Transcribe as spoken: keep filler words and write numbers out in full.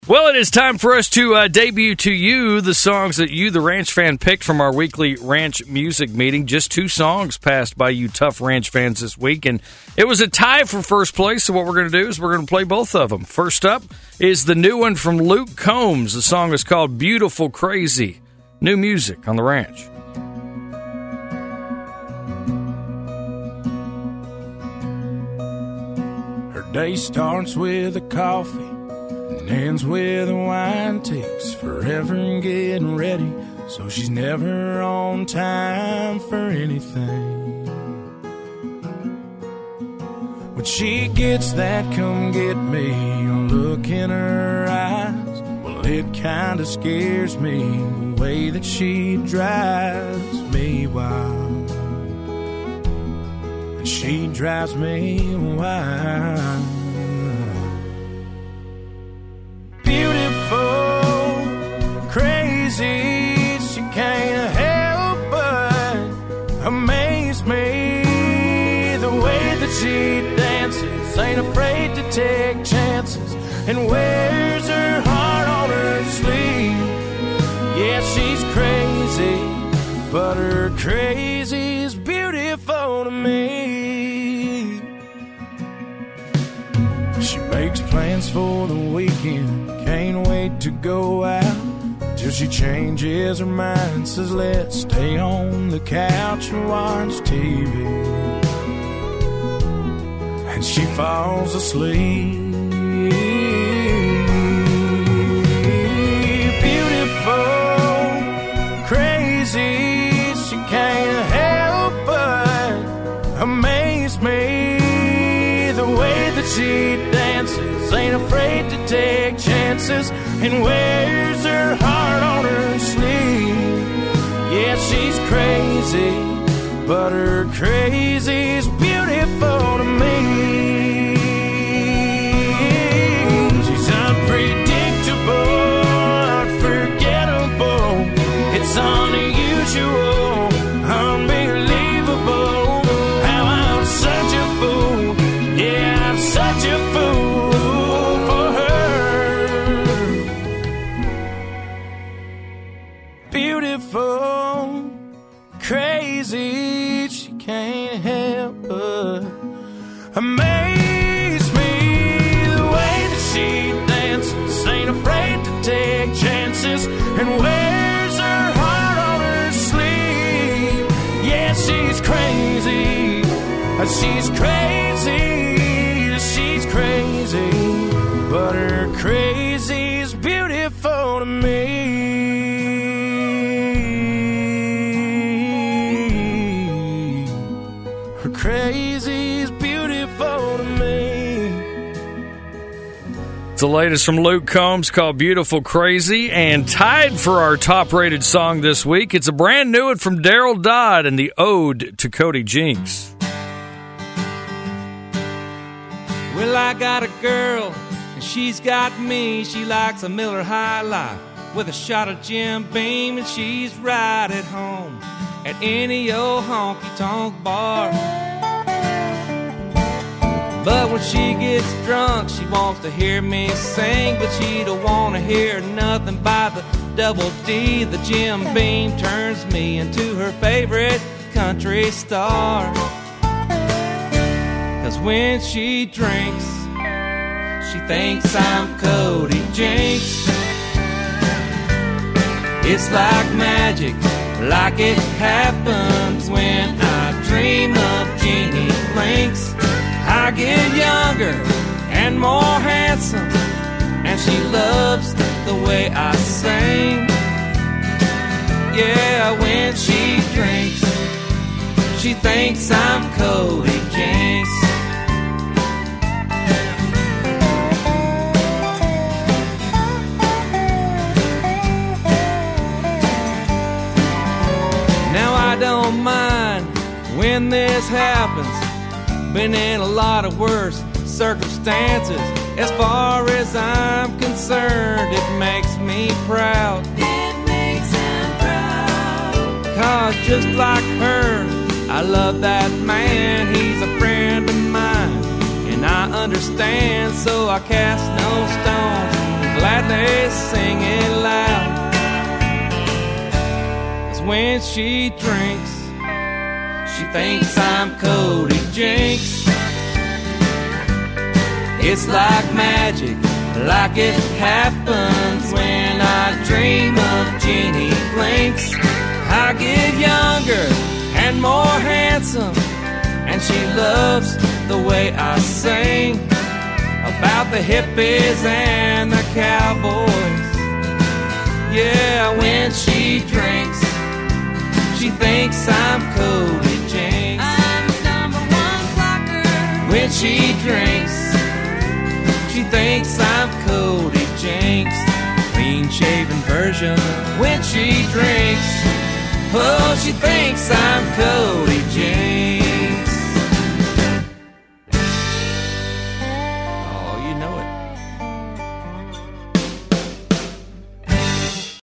Well, it is time for us to uh, debut to you the songs that you, the Ranch fan, picked from our weekly Ranch Music Meeting. Just two songs passed by you tough Ranch fans this week, and it was a tie for first place, so what we're going to do is we're going to play both of them. First up is the new one from Luke Combs. The song is called Beautiful Crazy. New music on the Ranch. Her day starts with a coffee and ends with a wine. Takes forever in getting ready, so she's never on time for anything. When she gets that come get me look in her eyes, well, it kinda scares me the way that she drives me wild. And she drives me wild. Beautiful, crazy, she can't help but amaze me. The way that she dances, ain't afraid to take chances, and wears her heart on her sleeve. Yeah, she's crazy, but her crazy's beautiful to me. She makes plans for the weekend, can't wait to go out, till she changes her mind, says let's stay on the couch and watch T V. And she falls asleep. Beautiful, crazy, she can't help but amaze me. The way that she dances, ain't afraid to take chances, and wears her heart on her sleeve. Yeah, she's crazy, but her crazy's beautiful to me. She's unpredictable, unforgettable, it's unusual, unbelievable, how I'm such a fool. Yeah, I'm such a fool for her. Beautiful, crazy, she can't help but amaze me. The way that she dances, ain't afraid to take chances, and wears her heart on her sleeve. Yeah, she's crazy, she's crazy, she's crazy, but her crazy's beautiful to me. Her crazy's beautiful to me. It's the latest from Luke Combs called Beautiful Crazy, and tied for our top-rated song this week, it's a brand new one from Daryl Dodd and the Ode to Cody Jinks. Well, I got a girl, and she's got me. She likes a Miller High Life with a shot of Jim Beam, and she's right at home at any old honky-tonk bar. But when she gets drunk, she wants to hear me sing, but she don't want to hear nothing by the double D. The Jim Beam turns me into her favorite country star. 'Cause when she drinks, she thinks I'm Cody Jinks. It's like magic, like it happens when I dream of Jeannie Blinks. I get younger and more handsome, and she loves the way I sing. Yeah, when she drinks, she thinks I'm Cody Jinks. Now I don't mind when this happens. Been in a lot of worse circumstances. As far as I'm concerned, it makes me proud. It makes him proud. 'Cause just like her, I love that man. He's a friend of mine, and I understand, so I cast no stones. gladly sing it loud. 'Cause when she drinks, she thinks I'm Cody Jinks. It's like magic, like it happens when I dream of Jeannie Blinks. I get younger and more handsome, and she loves the way I sing about the hippies and the cowboys. Yeah, when she drinks, she thinks I'm Cody Jinks. I'm the number one clocker. When she drinks, she thinks I'm Cody Jinks. Clean-shaven version. When she drinks, oh, she thinks I'm Cody